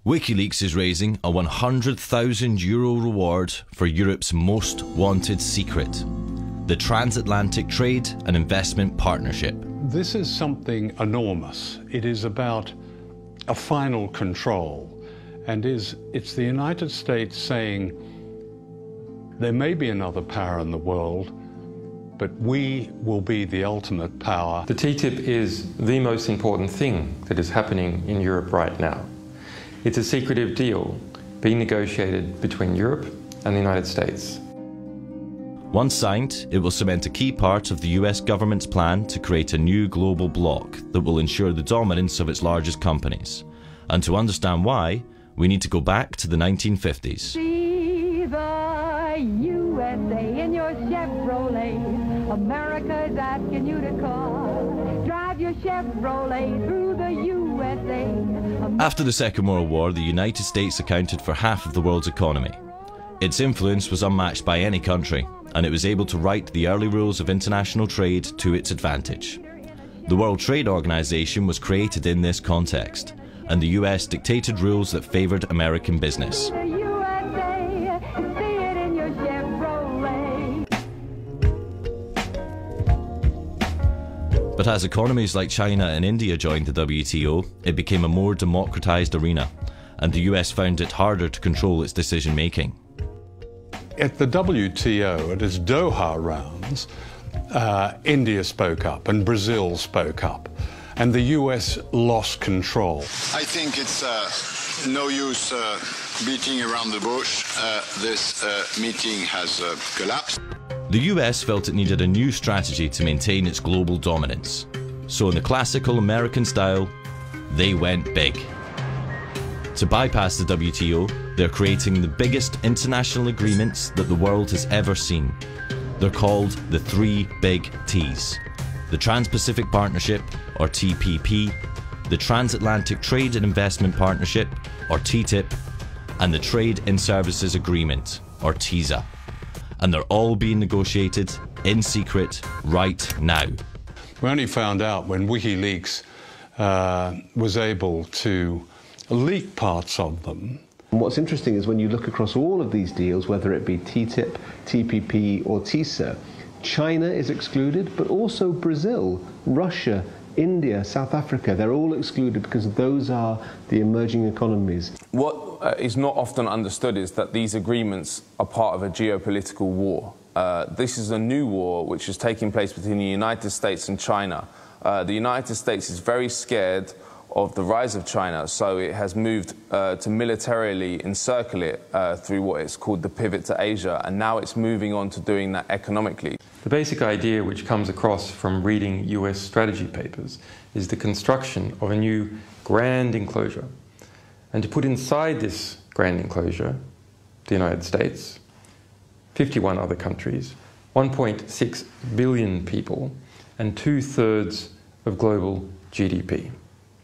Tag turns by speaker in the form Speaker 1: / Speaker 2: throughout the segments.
Speaker 1: WikiLeaks is raising a €100,000 reward for Europe's most wanted secret, the Transatlantic Trade and Investment Partnership.
Speaker 2: This is something enormous. It is about a final control, and it's the United States saying there may be another power in the world, but we will be the ultimate power.
Speaker 3: The TTIP is the most important thing that is happening in Europe right now. It's a secretive deal being negotiated between Europe and the United States.
Speaker 1: Once signed, it will cement a key part of the US government's plan to create a new global bloc that will ensure the dominance of its largest companies. And to understand why, we need to go back to the 1950s.
Speaker 4: See the USA in your Chevrolet. America's asking you to call. Drive your Chevrolet through the USA.
Speaker 1: After the Second World War, the United States accounted for half of the world's economy. Its influence was unmatched by any country, and it was able to write the early rules of international trade to its advantage. The World Trade Organization was created in this context, and the US dictated rules that favored American business. But as economies like China and India joined the WTO, it became a more democratized arena, and the US found it harder to control its decision-making.
Speaker 2: At the WTO, at its Doha rounds, India spoke up and Brazil spoke up, and the US lost control.
Speaker 5: I think it's no use beating around the bush. This meeting has collapsed.
Speaker 1: The US felt it needed a new strategy to maintain its global dominance. So in the classical American style, they went big. To bypass the WTO, they're creating the biggest international agreements that the world has ever seen. They're called the Three Big T's: the Trans-Pacific Partnership, or TPP, the Transatlantic Trade and Investment Partnership, or TTIP, and the Trade in Services Agreement, or TISA. And they're all being negotiated in secret right now.
Speaker 2: We only found out when WikiLeaks was able to leak parts of them.
Speaker 6: And what's interesting is when you look across all of these deals, whether it be TTIP, TPP or TISA, China is excluded, but also Brazil, Russia, India, South Africa, they're all excluded because those are the emerging economies.
Speaker 7: What is not often understood is that these agreements are part of a geopolitical war. This is a new war which is taking place between the United States and China. The United States is very scared of the rise of China, so it has moved to militarily encircle it through what is called the pivot to Asia, and now it's moving on to doing that economically.
Speaker 3: The basic idea which comes across from reading US strategy papers is the construction of a new grand enclosure. And to put inside this grand enclosure, the United States, 51 other countries, 1.6 billion people, and 2/3 of global GDP.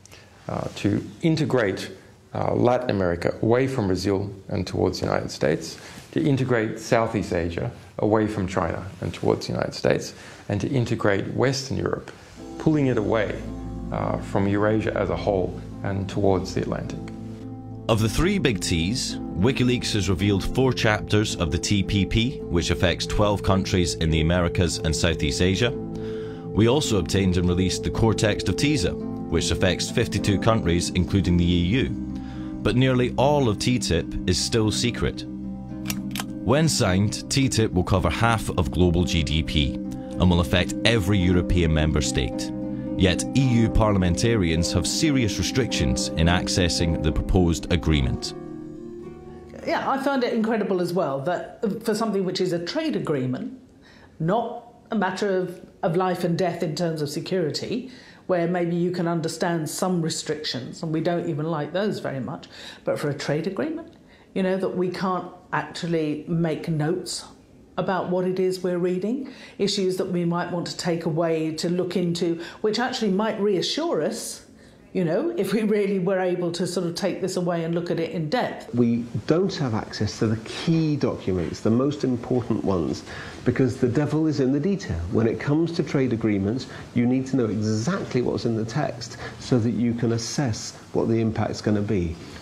Speaker 3: To integrate Latin America away from Brazil and towards the United States, to integrate Southeast Asia away from China and towards the United States, and to integrate Western Europe, pulling it away from Eurasia as a whole and towards the Atlantic.
Speaker 1: Of the three big T's, WikiLeaks has revealed 4 chapters of the TPP, which affects 12 countries in the Americas and Southeast Asia. We also obtained and released the core text of TISA, which affects 52 countries, including the EU. But nearly all of TTIP is still secret. When signed, TTIP will cover half of global GDP and will affect every European member state. Yet EU parliamentarians have serious restrictions in accessing the proposed agreement.
Speaker 8: Yeah, I find it incredible as well that for something which is a trade agreement, not a matter of life and death in terms of security, where maybe you can understand some restrictions, and we don't even like those very much, but for a trade agreement, you know, that we can't actually make notes about what it is we're reading, issues that we might want to take away to look into, which actually might reassure us, you know, if we really were able to sort of take this away and look at it in depth.
Speaker 6: We don't have access to the key documents, the most important ones, because the devil is in the detail. When it comes to trade agreements, you need to know exactly what's in the text so that you can assess what the impact's going to be.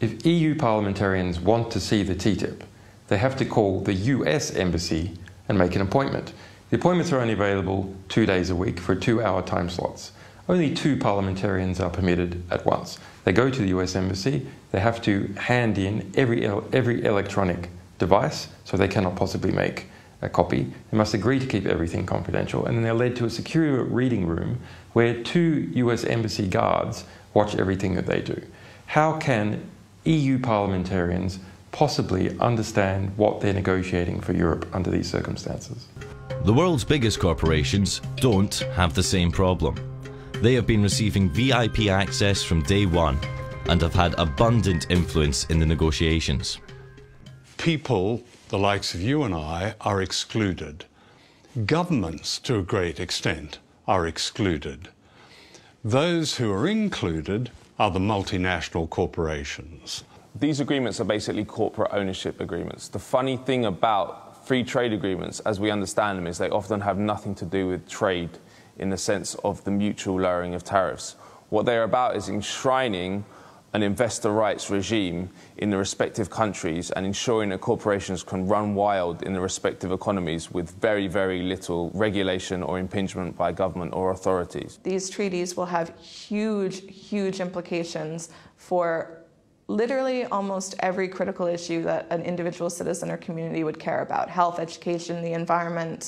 Speaker 3: If EU parliamentarians want to see the TTIP, they have to call the US embassy and make an appointment. The appointments are only available 2 days a week for 2-hour time slots. Only 2 parliamentarians are permitted at once. They go to the US embassy, they have to hand in every electronic device, so they cannot possibly make a copy. They must agree to keep everything confidential, and then they're led to a secure reading room where 2 US embassy guards watch everything that they do. How can EU parliamentarians possibly understand what they're negotiating for Europe under these circumstances?
Speaker 1: The world's biggest corporations don't have the same problem. They have been receiving VIP access from day one and have had abundant influence in the negotiations.
Speaker 2: People, the likes of you and I, are excluded. Governments, to a great extent, are excluded. Those who are included are the multinational corporations.
Speaker 7: These agreements are basically corporate ownership agreements. The funny thing about free trade agreements, as we understand them, is they often have nothing to do with trade in the sense of the mutual lowering of tariffs. What they're about is enshrining an investor rights regime in the respective countries and ensuring that corporations can run wild in the respective economies with very, very little regulation or impingement by government or authorities.
Speaker 9: These treaties will have huge, huge implications for literally almost every critical issue that an individual citizen or community would care about: health, education, the environment,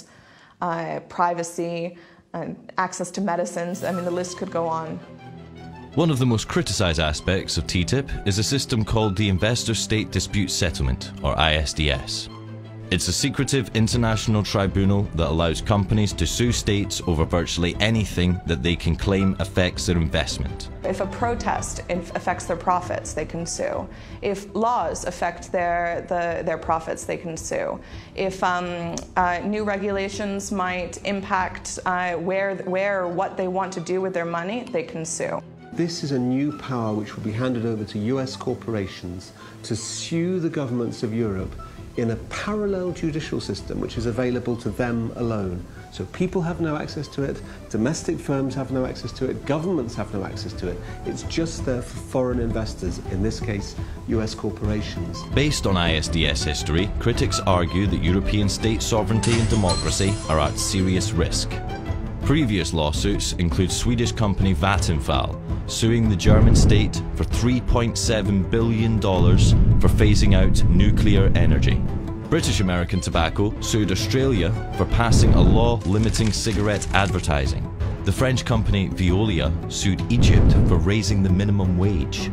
Speaker 9: privacy, access to medicines. I mean, the list could go on.
Speaker 1: One of the most criticised aspects of TTIP is a system called the Investor State Dispute Settlement, or ISDS. It's a secretive international tribunal that allows companies to sue states over virtually anything that they can claim affects their investment.
Speaker 9: If a protest affects their profits, they can sue. If laws affect their profits, they can sue. If new regulations might impact where or what they want to do with their money, they can sue.
Speaker 6: This is a new power which will be handed over to US corporations to sue the governments of Europe in a parallel judicial system which is available to them alone. So people have no access to it, domestic firms have no access to it, governments have no access to it. It's just there for foreign investors, in this case, US corporations.
Speaker 1: Based on ISDS history, critics argue that European state sovereignty and democracy are at serious risk. Previous lawsuits include Swedish company Vattenfall suing the German state for $3.7 billion for phasing out nuclear energy. British American Tobacco sued Australia for passing a law limiting cigarette advertising. The French company Veolia sued Egypt for raising the minimum wage.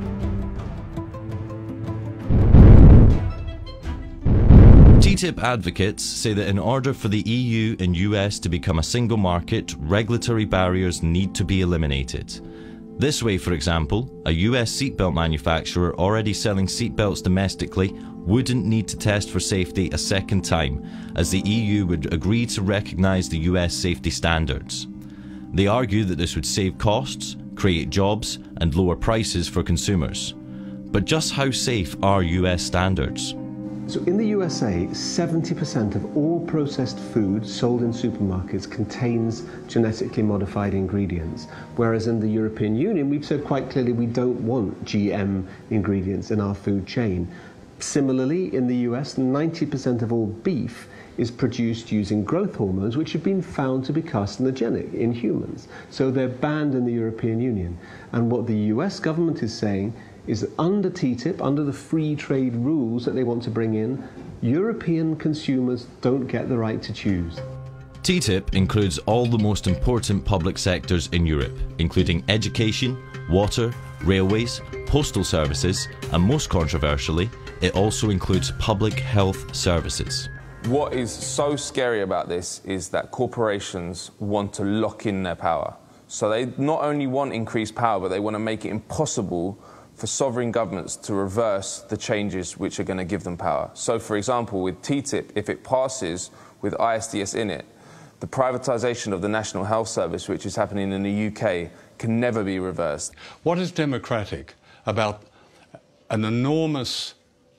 Speaker 1: TTIP advocates say that in order for the EU and US to become a single market, regulatory barriers need to be eliminated. This way, for example, a US seatbelt manufacturer already selling seatbelts domestically wouldn't need to test for safety a second time, as the EU would agree to recognise the US safety standards. They argue that this would save costs, create jobs, and lower prices for consumers. But just how safe are US standards?
Speaker 6: So in the USA, 70% of all processed food sold in supermarkets contains genetically modified ingredients, whereas in the European Union, we've said quite clearly we don't want GM ingredients in our food chain. Similarly, in the US, 90% of all beef is produced using growth hormones, which have been found to be carcinogenic in humans. So they're banned in the European Union. And what the US government is saying is that under TTIP, under the free trade rules that they want to bring in, European consumers don't get the right to choose.
Speaker 1: TTIP includes all the most important public sectors in Europe, including education, water, railways, postal services, and most controversially, it also includes public health services.
Speaker 7: What is so scary about this is that corporations want to lock in their power. So they not only want increased power, but they want to make it impossible for sovereign governments to reverse the changes which are going to give them power. So, for example, with TTIP, if it passes with ISDS in it, the privatisation of the National Health Service, which is happening in the UK, can never be reversed.
Speaker 2: What is democratic about an enormous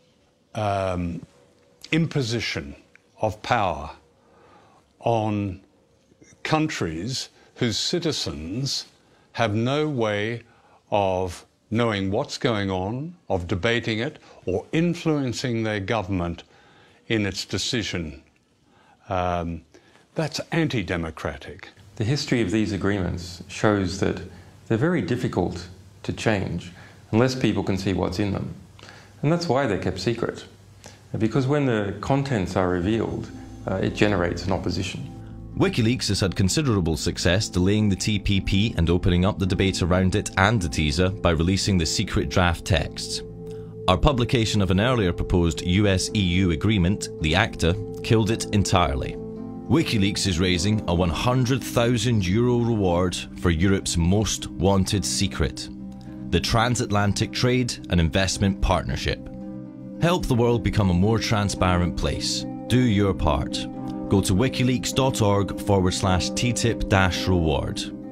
Speaker 2: imposition of power on countries whose citizens have no way of knowing what's going on, of debating it, or influencing their government in its decision. That's anti-democratic.
Speaker 3: The history of these agreements shows that they're very difficult to change unless people can see what's in them. And that's why they're kept secret. Because when the contents are revealed, it generates an opposition.
Speaker 1: WikiLeaks has had considerable success delaying the TPP and opening up the debate around it and the TISA by releasing the secret draft texts. Our publication of an earlier proposed US-EU agreement, the ACTA, killed it entirely. WikiLeaks is raising a €100,000 reward for Europe's most wanted secret, the Transatlantic Trade and Investment Partnership. Help the world become a more transparent place. Do your part. Go to wikileaks.org/TTIP-reward.